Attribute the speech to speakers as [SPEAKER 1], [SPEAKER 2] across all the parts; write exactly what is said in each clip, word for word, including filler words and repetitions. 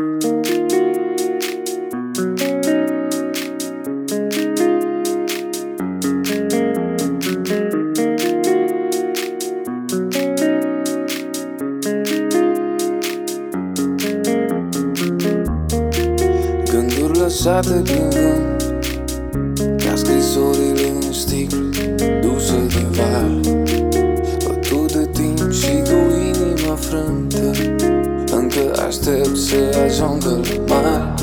[SPEAKER 1] Gânduri lăsate prin vânt, ca scrisorile în sticlă duse de val, bătut de timp și cu inima frântă, încă aștept să ajungă la mare.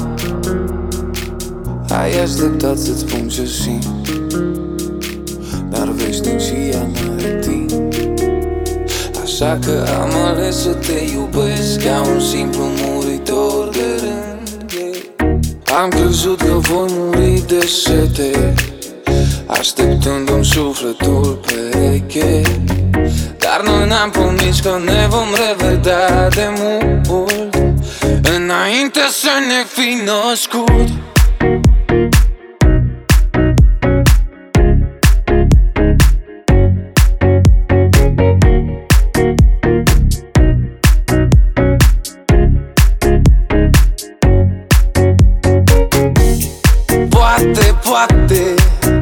[SPEAKER 1] Ai așteptat să-ți spun ce simt, dar veșnicia n-are timp. Așa că am ales să te iubesc ca un simplu muritor de rând, yeah. Am crezut că voi muri de sete, așteptându-mi sufletul pereche, dar noi n-am promis că ne vom revedea de mult, înainte să ne fi născut. Poate, poate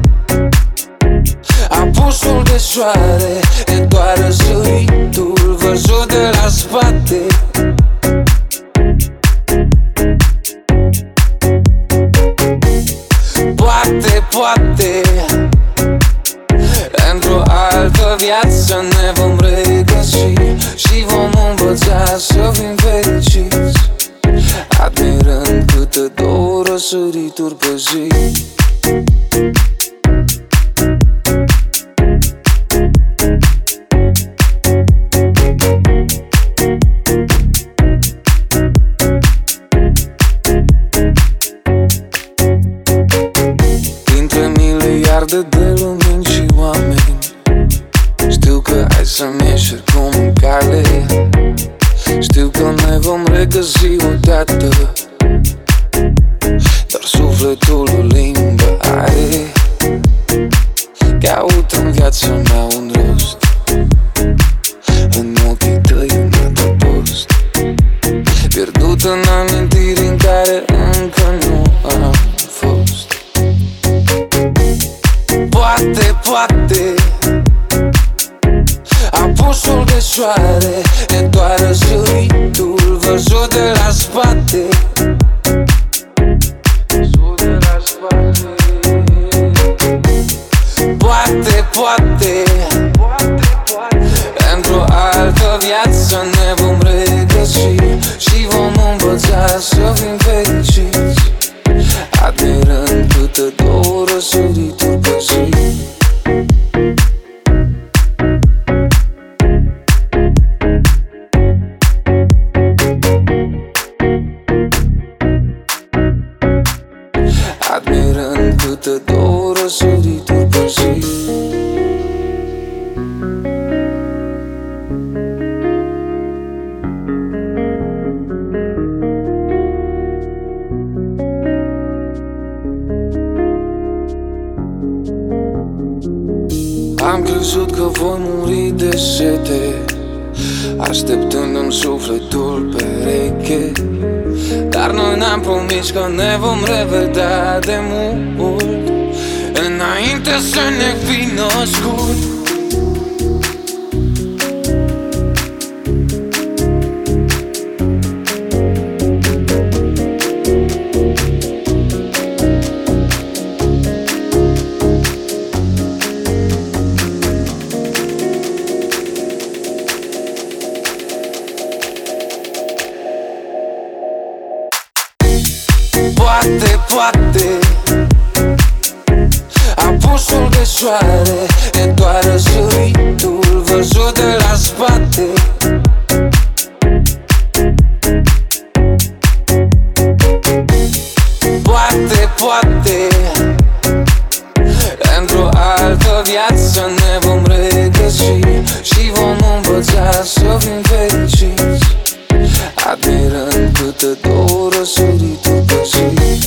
[SPEAKER 1] apusul de soare e doar răsăritul văzut de la spate. Poate, poate într-o altă viață ne vom regăsi și vom învăța să fim fericiți, admirând câte două răsărituri pe zi. Dintre miliarde de lumini și oameni, știu că ai să-mi ieși cum în cale. Știu că ne vom regăsi odată, dar sufletul o limbă are. Caut în viața mea un rost, în ochii tăi un adăpost, pierdut în amintiri în care încă nu am fost. Poate, poate apusul de soare e doar răsăritul văzut de la spate. Poate, poate într-o altă viață ne vom regăsi și vom învăța să fim fericiți, admirând câte două răsărituri pe zi. Admirând câte două răsărituri pe zi. Am crezut că voi muri de sete, așteptându-mi sufletul pereche, dar noi n-am promis că ne vom revedea de mult, înainte să ne fi născut. Poate, poate apusul de soare e doar răsăritul văzut de la spate. Poate, poate într-o altă viață ne vom regăsi și vom învăța să fim fericiți, admirând câte două răsărituri pe zi.